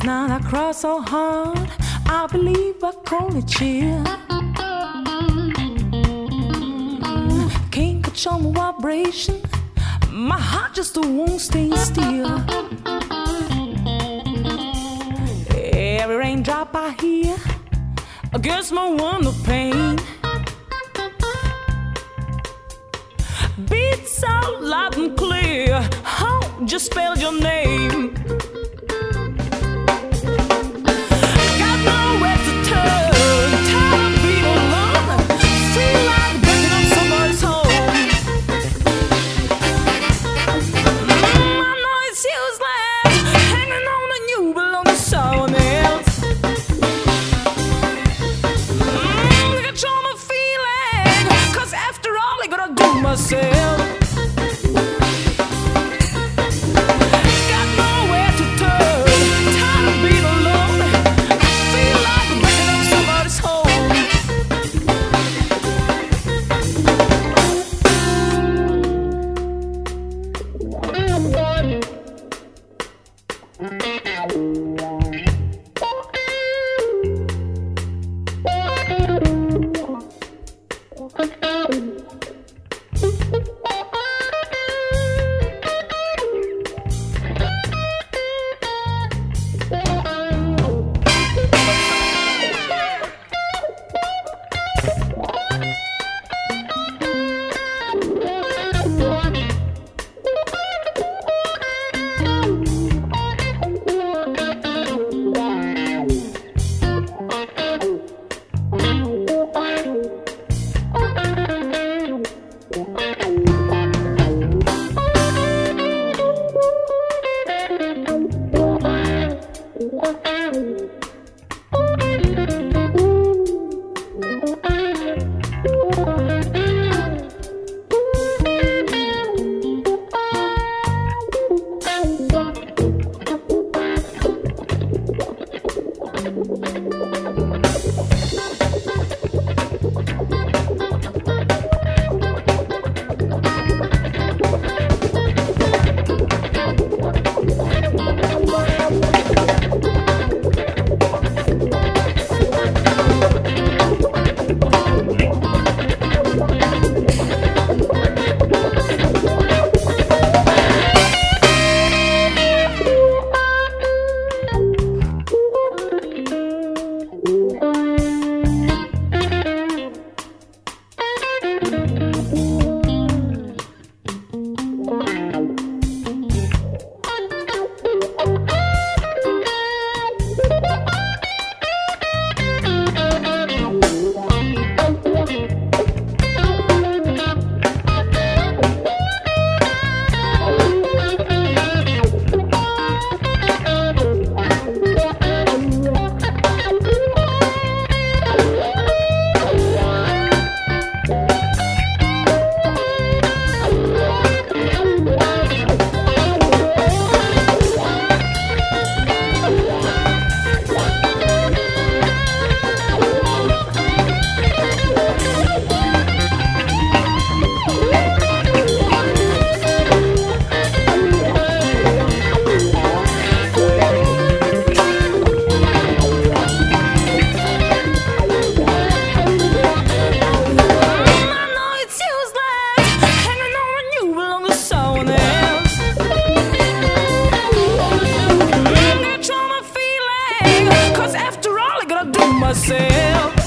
night I cried so hard, I believe I call it cheer. Can't control my vibration, my heart just won't stay still. Every raindrop I hear against my one of pain beats out loud and clear. How just spell your name? Got nowhere to turn, tired of being alone. Feel like breaking up somebody's home. I know it's useless, hanging on and you belong to someone else. Control my feeling, 'cause after all I gotta do myself. Got nowhere to turn, tired of being alone. I feel like breaking up somebody's home. Myself